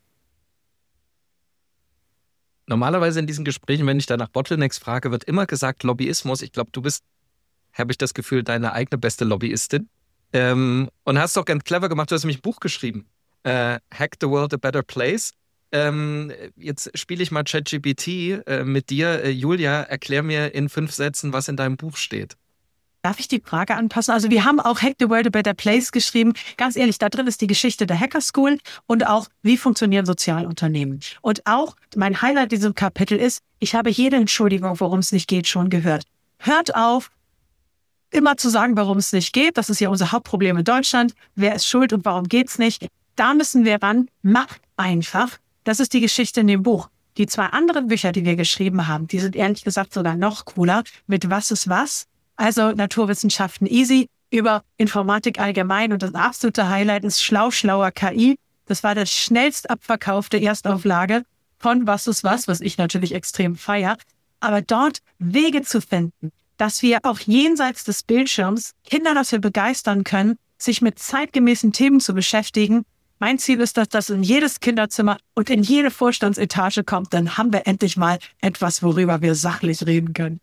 Normalerweise in diesen Gesprächen, wenn ich da nach Bottlenecks frage, wird immer gesagt Lobbyismus. Ich glaube, du bist, habe ich das Gefühl, deine eigene beste Lobbyistin. Und hast doch ganz clever gemacht, du hast nämlich ein Buch geschrieben. Hack the World a Better Place. Jetzt spiele ich mal ChatGPT mit dir. Julia, erklär mir in 5 Sätzen, was in deinem Buch steht. Darf ich die Frage anpassen? Also wir haben auch Hack the World a Better Place geschrieben. Ganz ehrlich, da drin ist die Geschichte der Hacker School und auch, wie funktionieren Sozialunternehmen. Und auch mein Highlight in diesem Kapitel ist, ich habe jede Entschuldigung, worum es nicht geht, schon gehört. Hört auf, immer zu sagen, warum es nicht geht. Das ist ja unser Hauptproblem in Deutschland. Wer ist schuld und warum geht's nicht? Da müssen wir ran. Macht einfach. Das ist die Geschichte in dem Buch. Die 2 anderen Bücher, die wir geschrieben haben, die sind ehrlich gesagt sogar noch cooler. Mit Was ist was? Also Naturwissenschaften easy, über Informatik allgemein und das absolute Highlight ist Schlauer KI. Das war das schnellst abverkaufte Erstauflage von Was ist was ich natürlich extrem feiere. Aber dort Wege zu finden, dass wir auch jenseits des Bildschirms Kinder dafür begeistern können, sich mit zeitgemäßen Themen zu beschäftigen. Mein Ziel ist, dass das in jedes Kinderzimmer und in jede Vorstandsetage kommt. Dann haben wir endlich mal etwas, worüber wir sachlich reden können.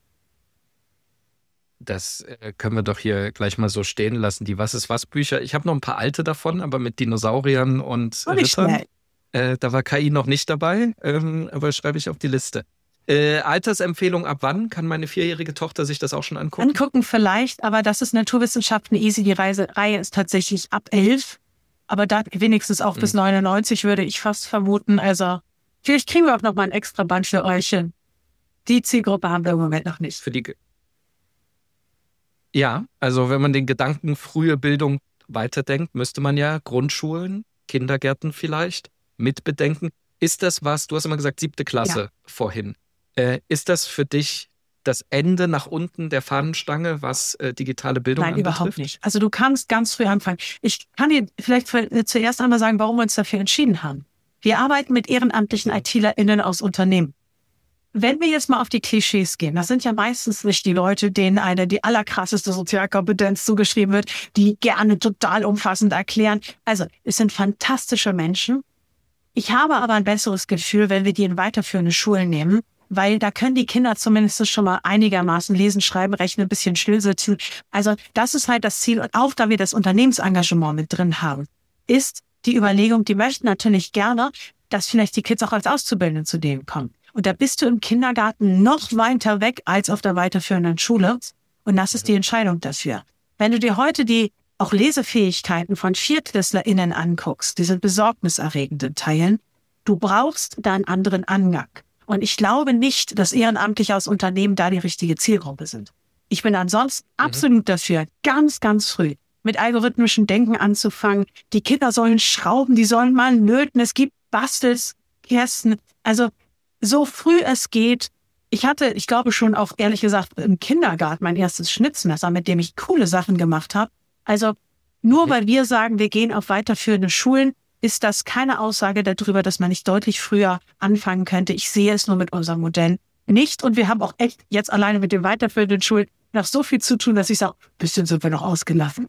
Das können wir doch hier gleich mal so stehen lassen. Die Was ist was Bücher. Ich habe noch ein paar alte davon, aber mit Dinosauriern und Rittern. Da war KI noch nicht dabei, aber schreibe ich auf die Liste. Altersempfehlung ab wann? Kann meine 4-jährige Tochter sich das auch schon angucken? Angucken vielleicht, aber das ist Naturwissenschaften easy. Die Reihe ist tatsächlich ab 11. Aber da wenigstens auch bis 99 würde ich fast vermuten. Also vielleicht kriegen wir auch noch mal ein extra Band für euch hin. Die Zielgruppe haben wir im Moment noch nicht. Ja, also wenn man den Gedanken frühe Bildung weiterdenkt, müsste man ja Grundschulen, Kindergärten vielleicht mitbedenken. Ist das was, du hast immer gesagt 7. Klasse vorhin, ist das für dich das Ende nach unten der Fahnenstange, was digitale Bildung anbetrifft? Nein, überhaupt nicht. Also du kannst ganz früh anfangen. Ich kann dir vielleicht zuerst einmal sagen, warum wir uns dafür entschieden haben. Wir arbeiten mit ehrenamtlichen ITlerInnen aus Unternehmen. Wenn wir jetzt mal auf die Klischees gehen, das sind ja meistens nicht die Leute, denen die allerkrasseste Sozialkompetenz zugeschrieben wird, die gerne total umfassend erklären. Also, es sind fantastische Menschen. Ich habe aber ein besseres Gefühl, wenn wir die in weiterführende Schulen nehmen weil da können die Kinder zumindest schon mal einigermaßen lesen, schreiben, rechnen, ein bisschen still sitzen. Also das ist halt das Ziel. Und auch da wir das Unternehmensengagement mit drin haben, ist die Überlegung, die möchten natürlich gerne, dass vielleicht die Kids auch als Auszubildende zu denen kommen. Und da bist du im Kindergarten noch weiter weg als auf der weiterführenden Schule. Und das ist die Entscheidung dafür. Wenn du dir heute die auch Lesefähigkeiten von ViertklässlerInnen anguckst, diese besorgniserregenden Teilen, du brauchst da einen anderen Angang. Und ich glaube nicht, dass Ehrenamtliche aus Unternehmen da die richtige Zielgruppe sind. Ich bin ansonsten absolut dafür, ganz, ganz früh mit algorithmischem Denken anzufangen. Die Kinder sollen schrauben, die sollen mal löten. Es gibt Bastels, Kästen. Also so früh es geht. Ich hatte, ich glaube schon auch ehrlich gesagt im Kindergarten mein erstes Schnitzmesser, mit dem ich coole Sachen gemacht habe. Also nur weil wir sagen, wir gehen auf weiterführende Schulen, ist das keine Aussage darüber, dass man nicht deutlich früher anfangen könnte. Ich sehe es nur mit unserem Modell nicht. Und wir haben auch echt jetzt alleine mit den weiterführenden Schulen noch so viel zu tun, dass ich sage, ein bisschen sind wir noch ausgelassen.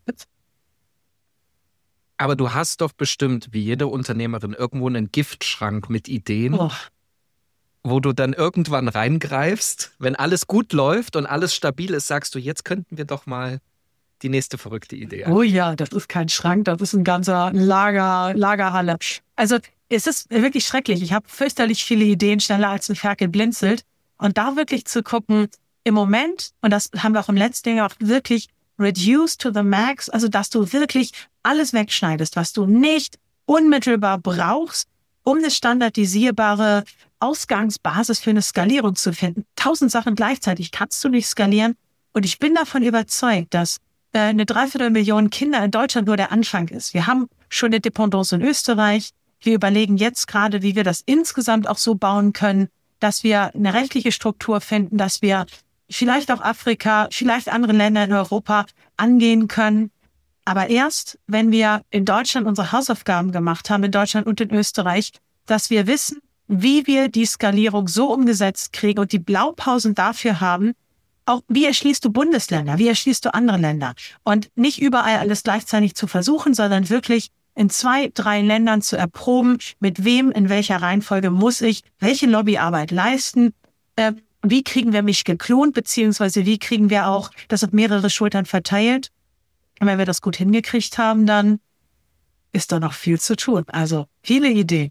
Aber du hast doch bestimmt, wie jede Unternehmerin, irgendwo einen Giftschrank mit Ideen, wo du dann irgendwann reingreifst, wenn alles gut läuft und alles stabil ist, sagst du, jetzt könnten wir doch mal die nächste verrückte Idee. Oh ja, das ist kein Schrank, das ist ein ganzer Lagerhalle. Also es ist wirklich schrecklich. Ich habe fürchterlich viele Ideen, schneller als ein Ferkel blinzelt. Und da wirklich zu gucken, im Moment, und das haben wir auch im letzten Jahr auch wirklich reduce to the max, also dass du wirklich alles wegschneidest, was du nicht unmittelbar brauchst, um eine standardisierbare Ausgangsbasis für eine Skalierung zu finden. 1000 Sachen gleichzeitig kannst du nicht skalieren. Und ich bin davon überzeugt, dass eine 250.000 Kinder in Deutschland nur der Anfang ist. Wir haben schon eine Dependance in Österreich. Wir überlegen jetzt gerade, wie wir das insgesamt auch so bauen können, dass wir eine rechtliche Struktur finden, dass wir vielleicht auch Afrika, vielleicht andere Länder in Europa angehen können. Aber erst, wenn wir in Deutschland unsere Hausaufgaben gemacht haben, in Deutschland und in Österreich, dass wir wissen, wie wir die Skalierung so umgesetzt kriegen und die Blaupausen dafür haben, auch wie erschließt du Bundesländer, wie erschließt du andere Länder und nicht überall alles gleichzeitig zu versuchen, sondern wirklich in 2, 3 Ländern zu erproben, mit wem, in welcher Reihenfolge muss ich welche Lobbyarbeit leisten, wie kriegen wir mich geklont, beziehungsweise wie kriegen wir auch das auf mehrere Schultern verteilt. Und wenn wir das gut hingekriegt haben, dann ist da noch viel zu tun. Also viele Ideen.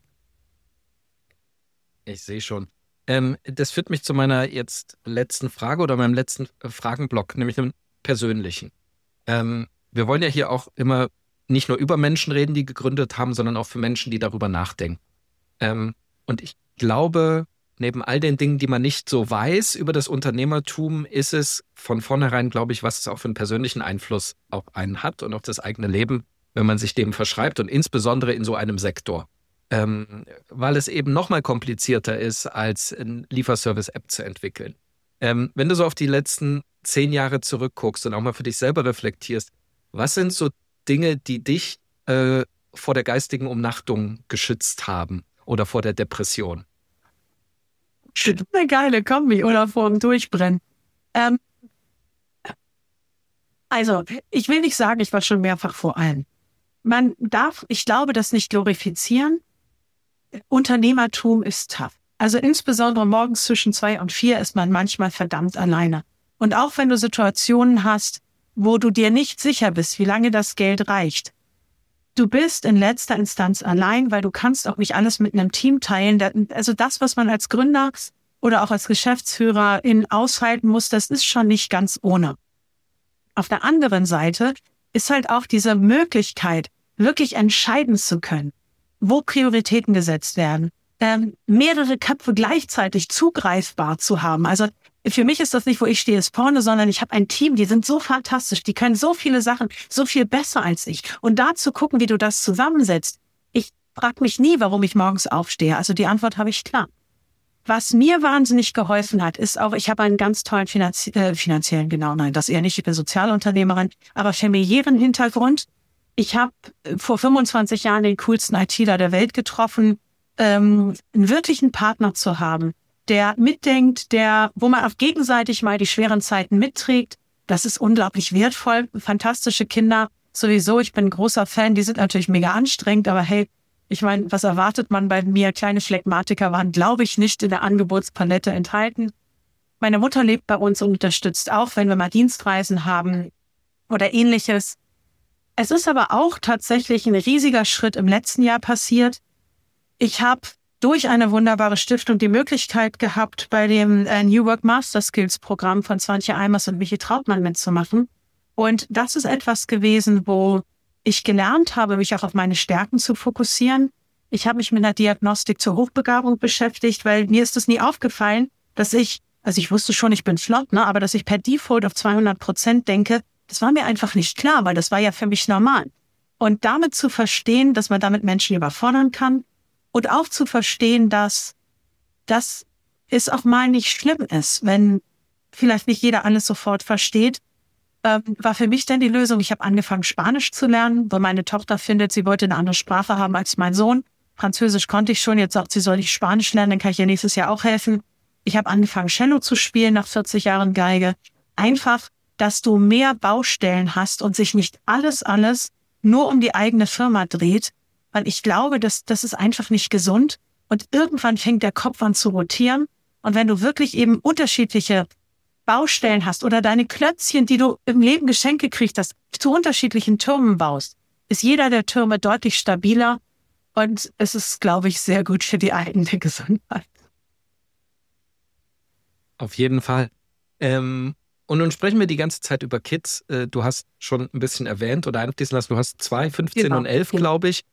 Ich sehe schon. Das führt mich zu meiner jetzt letzten Frage oder meinem letzten Fragenblock, nämlich dem persönlichen. Wir wollen ja hier auch immer nicht nur über Menschen reden, die gegründet haben, sondern auch für Menschen, die darüber nachdenken. Und ich glaube, neben all den Dingen, die man nicht so weiß über das Unternehmertum, ist es von vornherein, glaube ich, was es auch für einen persönlichen Einfluss auf einen hat und auf das eigene Leben, wenn man sich dem verschreibt und insbesondere in so einem Sektor. Weil es eben noch mal komplizierter ist, als eine Lieferservice-App zu entwickeln. Wenn du so auf die letzten 10 Jahre zurückguckst und auch mal für dich selber reflektierst, was sind so Dinge, die dich vor der geistigen Umnachtung geschützt haben oder vor der Depression? Eine geile Kombi oder vor dem Durchbrennen. Also, ich will nicht sagen, ich war schon mehrfach vor allem. Man darf, ich glaube, das nicht glorifizieren. Unternehmertum ist tough. Also insbesondere morgens zwischen 2 und 4 ist man manchmal verdammt alleine. Und auch wenn du Situationen hast, wo du dir nicht sicher bist, wie lange das Geld reicht, du bist in letzter Instanz allein, weil du kannst auch nicht alles mit einem Team teilen. Also das, was man als Gründer oder auch als Geschäftsführer aushalten muss, das ist schon nicht ganz ohne. Auf der anderen Seite ist halt auch diese Möglichkeit, wirklich entscheiden zu können, wo Prioritäten gesetzt werden, mehrere Köpfe gleichzeitig zugreifbar zu haben. Also für mich ist das nicht, wo ich stehe, ist vorne, sondern ich habe ein Team, die sind so fantastisch, die können so viele Sachen, so viel besser als ich. Und da zu gucken, wie du das zusammensetzt. Ich frage mich nie, warum ich morgens aufstehe. Also die Antwort habe ich klar. Was mir wahnsinnig geholfen hat, ist auch, ich habe einen ganz tollen finanziellen, genau, nein, das eher nicht, ich bin Sozialunternehmerin, aber familiären Hintergrund. Ich habe vor 25 Jahren den coolsten ITler der Welt getroffen, einen wirklichen Partner zu haben, der mitdenkt, wo man auf gegenseitig mal die schweren Zeiten mitträgt. Das ist unglaublich wertvoll. Fantastische Kinder sowieso. Ich bin ein großer Fan. Die sind natürlich mega anstrengend, aber hey, Ich meine, was erwartet man bei mir? Kleine Phlegmatiker waren, glaube ich, nicht in der Angebotspalette enthalten. Meine Mutter lebt bei uns und unterstützt auch, wenn wir mal Dienstreisen haben oder Ähnliches. Es ist aber auch tatsächlich ein riesiger Schritt im letzten Jahr passiert. Ich habe durch eine wunderbare Stiftung die Möglichkeit gehabt, bei dem New Work Master Skills Programm von Swantje Eimers und Michi Trautmann mitzumachen. Und das ist etwas gewesen, wo ich gelernt habe, mich auch auf meine Stärken zu fokussieren. Ich habe mich mit einer Diagnostik zur Hochbegabung beschäftigt, weil mir ist es nie aufgefallen, dass ich wusste schon, ich bin flott, ne, aber dass ich per Default auf 200% denke, das war mir einfach nicht klar, weil das war ja für mich normal. Und damit zu verstehen, dass man damit Menschen überfordern kann und auch zu verstehen, dass es auch mal nicht schlimm ist, wenn vielleicht nicht jeder alles sofort versteht, war für mich dann die Lösung. Ich habe angefangen, Spanisch zu lernen, weil meine Tochter findet, sie wollte eine andere Sprache haben als mein Sohn. Französisch konnte ich schon, jetzt sagt sie, soll ich Spanisch lernen, dann kann ich ihr nächstes Jahr auch helfen. Ich habe angefangen, Cello zu spielen nach 40 Jahren Geige. Einfach, dass du mehr Baustellen hast und sich nicht alles nur um die eigene Firma dreht, weil ich glaube, das ist einfach nicht gesund und irgendwann fängt der Kopf an zu rotieren und wenn du wirklich eben unterschiedliche Baustellen hast oder deine Klötzchen, die du im Leben geschenkt gekriegt hast, zu unterschiedlichen Türmen baust, ist jeder der Türme deutlich stabiler und es ist, glaube ich, sehr gut für die eigene Gesundheit. Auf jeden Fall. Und nun sprechen wir die ganze Zeit über Kids. Du hast schon ein bisschen erwähnt oder einfließen lassen, du hast 2, 15 und 11, glaube ich.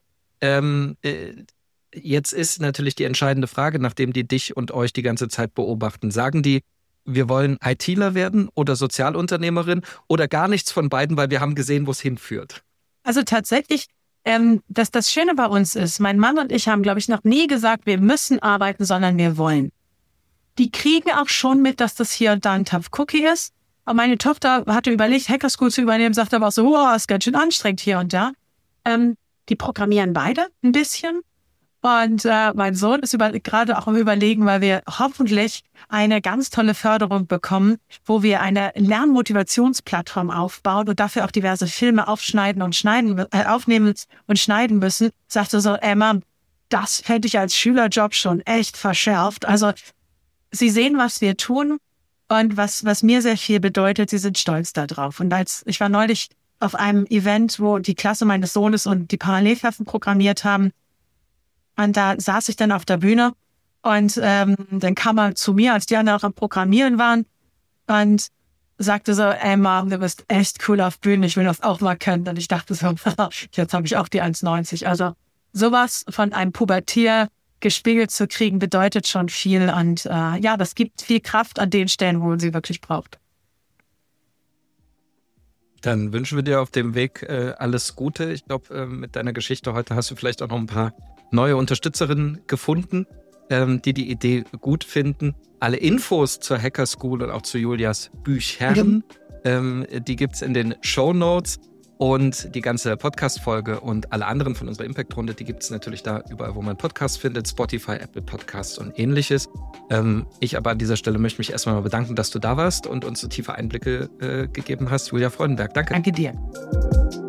Jetzt ist natürlich die entscheidende Frage, nachdem die dich und euch die ganze Zeit beobachten. Sagen die, wir wollen ITler werden oder Sozialunternehmerin oder gar nichts von beiden, weil wir haben gesehen, wo es hinführt? Also tatsächlich, dass das Schöne bei uns ist, mein Mann und ich haben, glaube ich, noch nie gesagt, wir müssen arbeiten, sondern wir wollen. Die kriegen auch schon mit, dass das hier und da ein Tough Cookie ist. Aber meine Tochter hatte überlegt, Hackerschool zu übernehmen, sagte aber auch so, wow, ist ganz schön anstrengend hier und da. Die programmieren beide ein bisschen. Und mein Sohn ist gerade auch am Überlegen, weil wir hoffentlich eine ganz tolle Förderung bekommen, wo wir eine Lernmotivationsplattform aufbauen und dafür auch diverse Filme aufnehmen und schneiden müssen. Sagte so, Mom, das hätte ich als Schülerjob schon echt verschärft. Also sie sehen, was wir tun und was mir sehr viel bedeutet, sie sind stolz darauf. Und ich war neulich auf einem Event, wo die Klasse meines Sohnes und die Parallelklassen programmiert haben. Und da saß ich dann auf der Bühne und dann kam er zu mir, als die anderen auch am Programmieren waren und sagte so, ey Mom, du bist echt cool auf Bühnen, ich will das auch mal können. Und ich dachte so, jetzt habe ich auch die 1,90. Also sowas von einem Pubertier gespiegelt zu kriegen, bedeutet schon viel. Und das gibt viel Kraft an den Stellen, wo man sie wirklich braucht. Dann wünschen wir dir auf dem Weg alles Gute. Ich glaube, mit deiner Geschichte heute hast du vielleicht auch noch ein paar neue Unterstützerinnen gefunden, die Idee gut finden. Alle Infos zur Hacker School und auch zu Julias Büchern, die gibt es in den Shownotes. Und die ganze Podcast-Folge und alle anderen von unserer Impact-Runde, die gibt es natürlich da überall, wo man Podcasts findet, Spotify, Apple Podcasts und ähnliches. Ich aber an dieser Stelle möchte mich erstmal bedanken, dass du da warst und uns so tiefe Einblicke gegeben hast. Julia Freudenberg, danke. Danke dir.